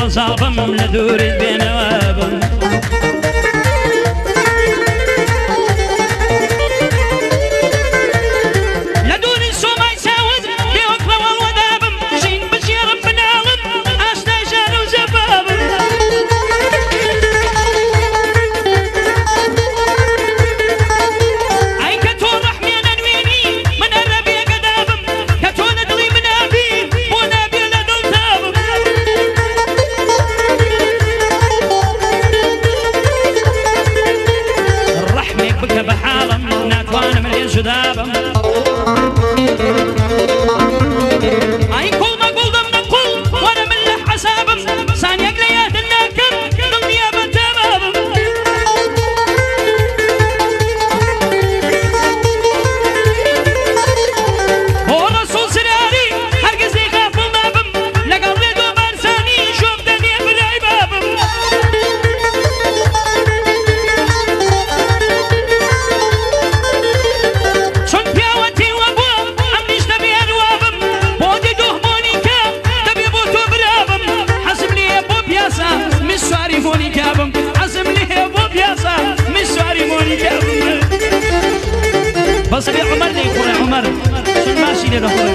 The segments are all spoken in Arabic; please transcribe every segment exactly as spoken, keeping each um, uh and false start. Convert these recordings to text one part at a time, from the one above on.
صابم لدور بين وابم بصري عمر لي يقول عمر شو ماشي لي دخل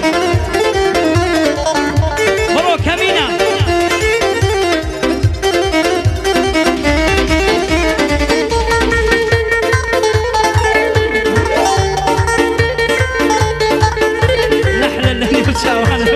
برو كمينة نحن اللي نساوي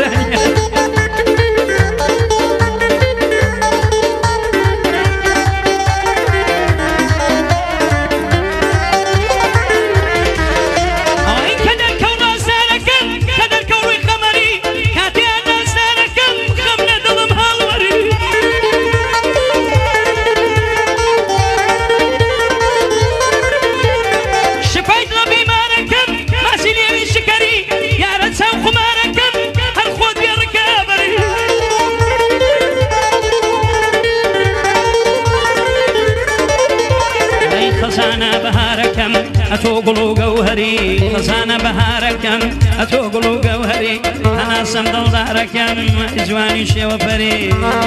أتوقلو جوهري خزانة بهاركم أتوقلو جوهري أنا صندل داركم إجواني شي وفري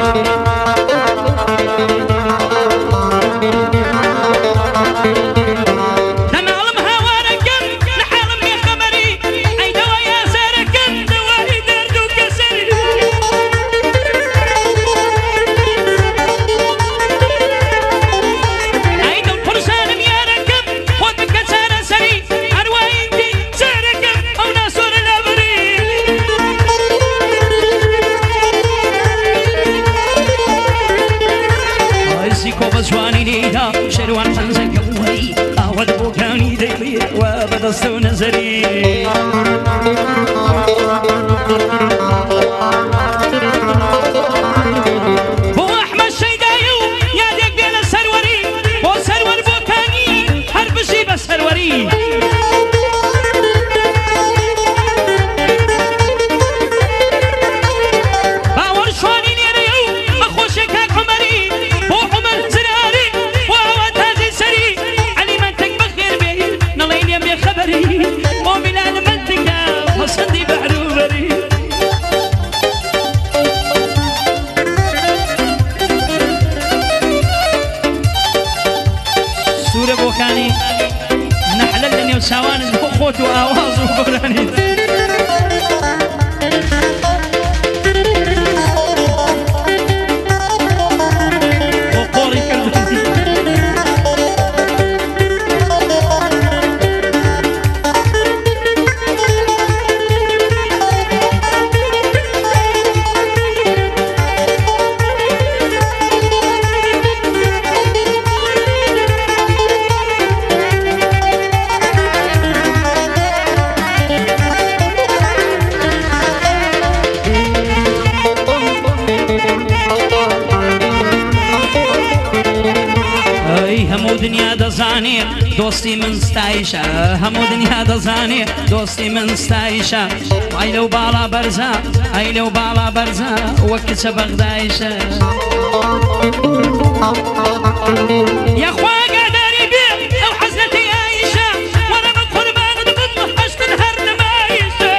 شروان خنزن جوهري أول بوكاني ديلي وبدستو نزري بو أحمد شيدايو يا ديك بين السروري بو سرور بوكاني حرب جيب السروري باور شواني نيريو أخوشي كاك عمري بو عمر زراري مؤمن المنطقة وصدي بعروبري سورة بوكاني نحلل لني وساوان خوت وآواز وقراني وقوري كالبتي همو دنیا دزانی دوستی من ستایشه همو دنیا دزانی دوستی من ستایشه ایلو بالا برزا ایلو بالا برزا وقت بغدایشه یا خوا قدری بی او حزنتی عایشه وانا من قربان ضمن حشت الهر نمایشه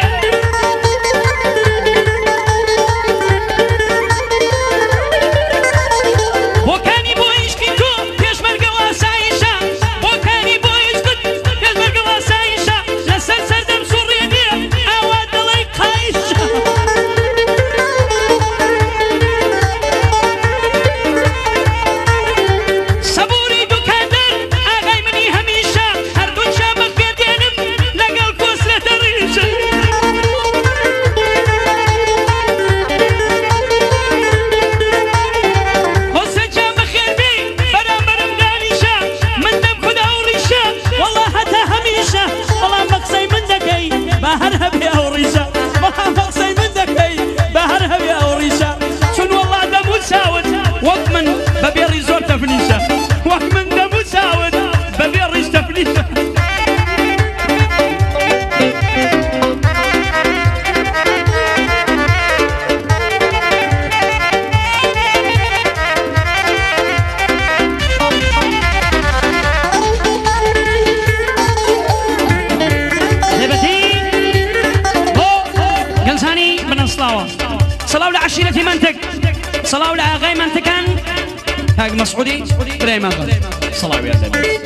صلاة ولا غاي من تكن هاج مسعودي بريم أغل صلاة ويا زلمة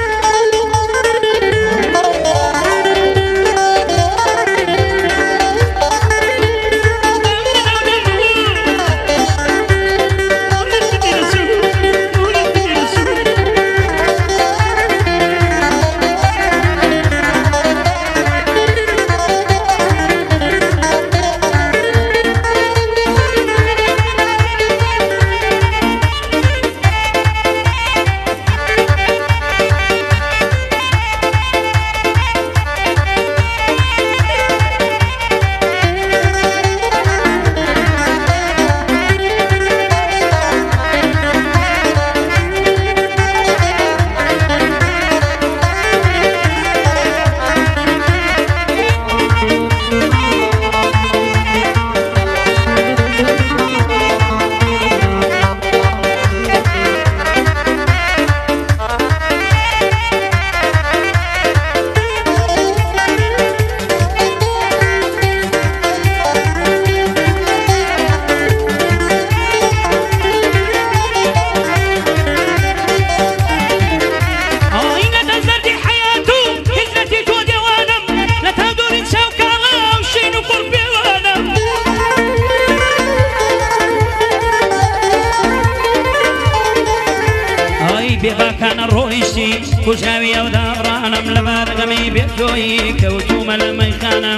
كوشاوي أو دابرانم لما رقمي بيكوي كوتوم الميخانم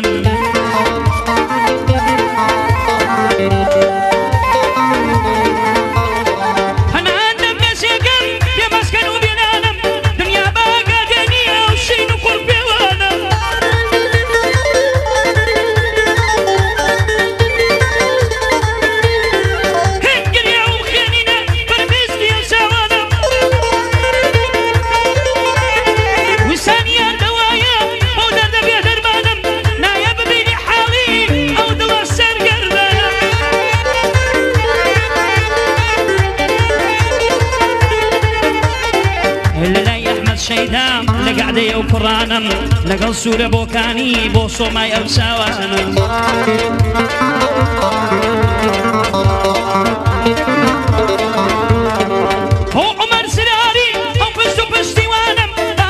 أنا عندم نسيقم يا مسكن وبنانم دنيا باقا دنيا وشين وقربي وانم هنجل يا وخينينا فرميزني يا سوانم ثانية دوايا أو درد بيا دربانم نايب بيني حالي أو دوا سر قربانم اللي لا يحمد شيدام لقعدي أو قرانم لقل سورة بوكاني بوصو ماي أو سوانم هو عمر سراري أو فستو فستي وانم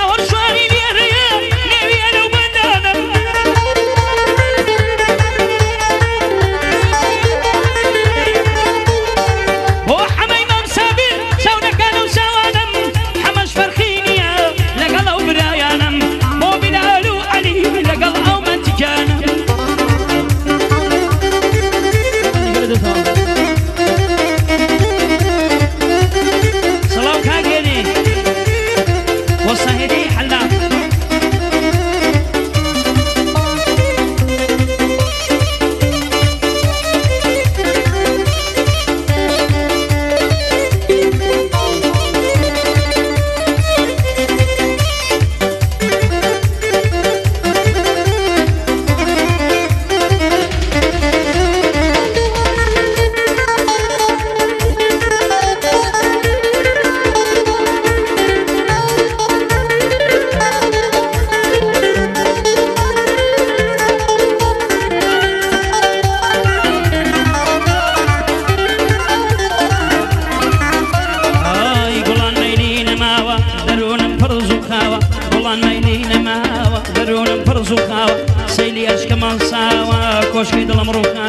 سيلي أشكمان ساوا كوشكي دل مروكا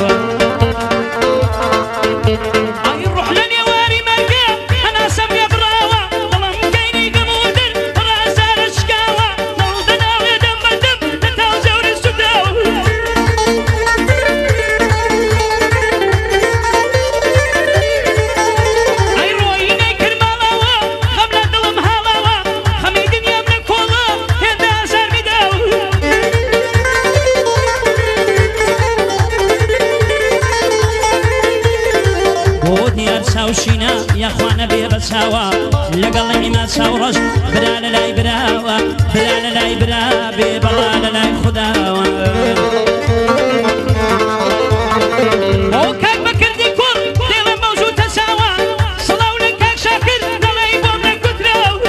أي روح لني واري مرقا أنا سمي براوا ظلم كيني قمودر رأسار أشكاوا نوضنا ودم دم نتاو زور السداو أي رويني كرمالاوا خبلا دلم هالاوا خميدين يملك والله هذا أسار بداو ساوشينا يا اخوانا بيبساوا لقلني ما ساورش بلا لا براوا بلا لا برا بلا لا خداوا وكاك بكر ديكور ديال موجود تساوا صلاو لك شاكر دلي بوم كتراو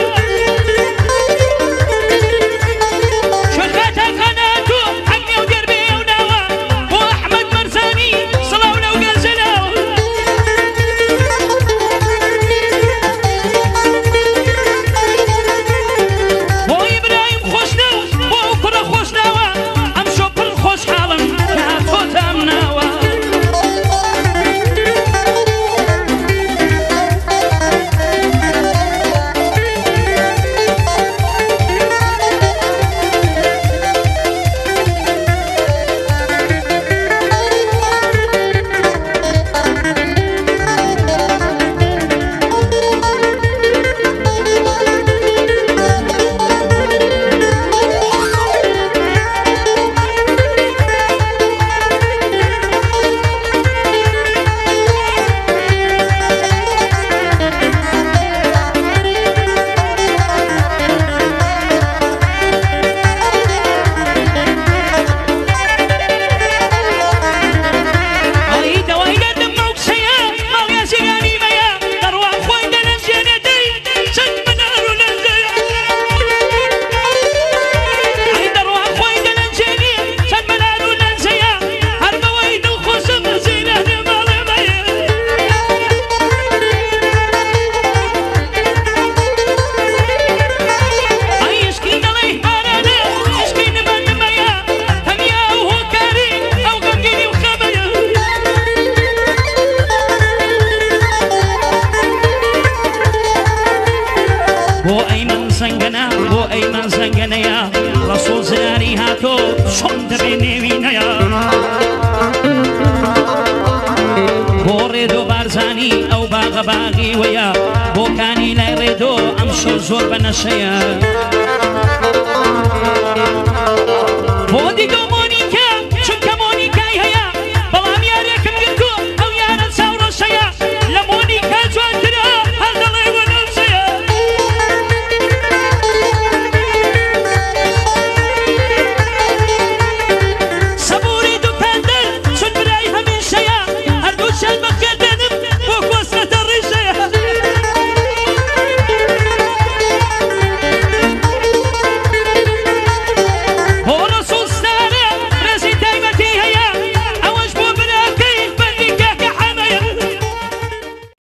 شركاتك قناتو حقي ودربي ونوا واحمد مرزاني صلاو لو غزلاو زەنگەنە بۆ ئەیمان زەنگەنەیە ڕەسوڵ زراری هاتۆ چۆن دەبێ نێوینەیە بۆ ڕێدۆ بارزانی ئەو باغە باغی وەیە بۆکانی لای ڕێدۆ ئەم شەو زۆر بەنەشەیە بۆ دیدۆ